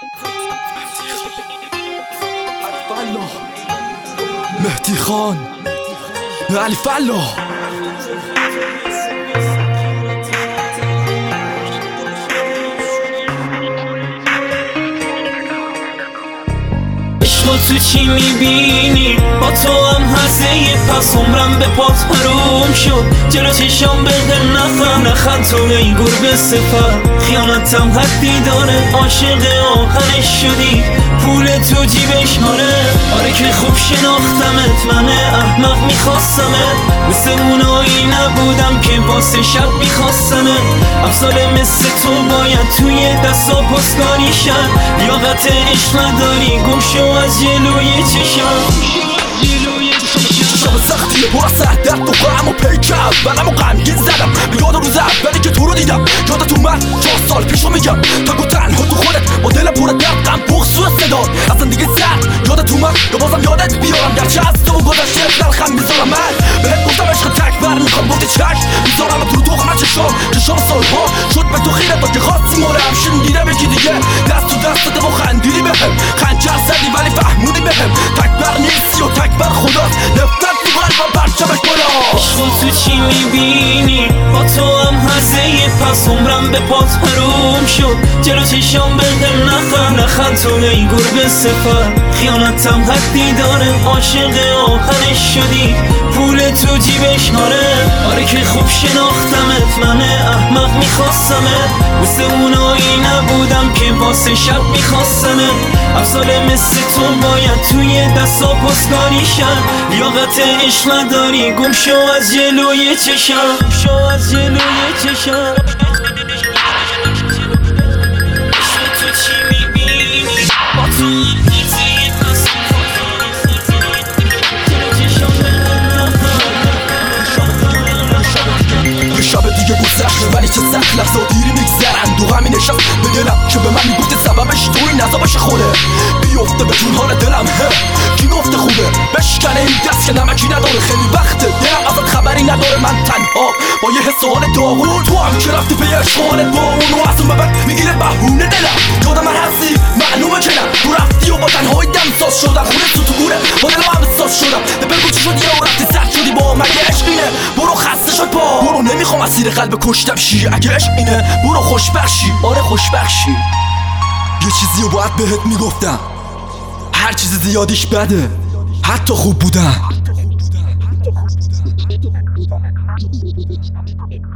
مهدی خان علی فلاح عشقو تو چی میبینی؟ با تو هم هزه پس عمرم به پات حروم شد. جلو چشام به دل نخند تو ای گربه صفت. خیانتم حدی داره، عاشق آخرش شدی، پول تو جیبش آره که خوب شناختمت، من احمق میخواستمت، مثل اونایی نبودم که واسه شب میخواستمت. افضل مثل تو باید توی دستا پاسکاری شد، لیاقت عشق نداری گم شو از جلوی چشم. شب سختیه پر از سهدت و غم و پیکر بلم و غمگین زدم به یاد روز اولی که تو رو دیدم. یادت اومد 4 سال پیشو میگم تا گو تنها تو خودت با دل پر درد غم بغض و صدات از زندگی سخت. یادت اومد یا بازم یادت بیارم گرچه از تو گذشته دلخم میذارم. من بهت گفتم عشق تک بر میخوام گفتی چشم میذارم تو دختر چشام سالها شد به تو خیرت تا که خواستی ماره همشون دیدم یکی دیگه دست تو دست داده و خندیدی بهم خنجر زدی ولی فهمونی بهم تک بر نیستی و تک بر خداست نفرت تو قلبم پرچمش بالا. عشقو تو چی میبینی؟ با تو هم هزه پس عمرم به پات حروم شد. جلو چشام به دل نخند تو ای گربه صفت. خیانتم حدی داره، عاشق آخرش شدی، پول تو جیبش آره که خوب شناختمت، من احمق میخواستمت، مثل اونایی نبودم که واسه شب میخواستمت. افضل مثل تو باید توی دستا پاسکاری شد، لیاقت عشق نداری گم شو از جلوی چشم. تو چی میبینی؟ با تو شب دیگه گذشت ولی چه سخت لحظه دیری میگذرن دو غمی نشست به دلم که به من میگفتی سببش توی نظابش خوره بیفته به جون حال دلم کی گفته خوبه بشکنه این دست که نمکی نداره. خیلی وقته دلم ازت خبری نداره، من تنها با یه حس حال داغون. تو هم که رفتی به عشق حالت با اون و از اون ببر میگیره بهونه دلم. یادم من هستی معلومه که نه تو رفتی و با تنهایی دم ساز شدم خونه تو گوره با دلم هم ساز شدم دبل چی شد یه رفتی سخت شدی با مگه عشق اینه برو خسته شد پا برو نمیخوام اسیر قلب کشتم شی اگه عشق اینه برو خوشبخشی آره خوشبخشی. یه چیزی رو باید بهت میگفتم، هر چیز زیادیش بده حتی خوب بودن.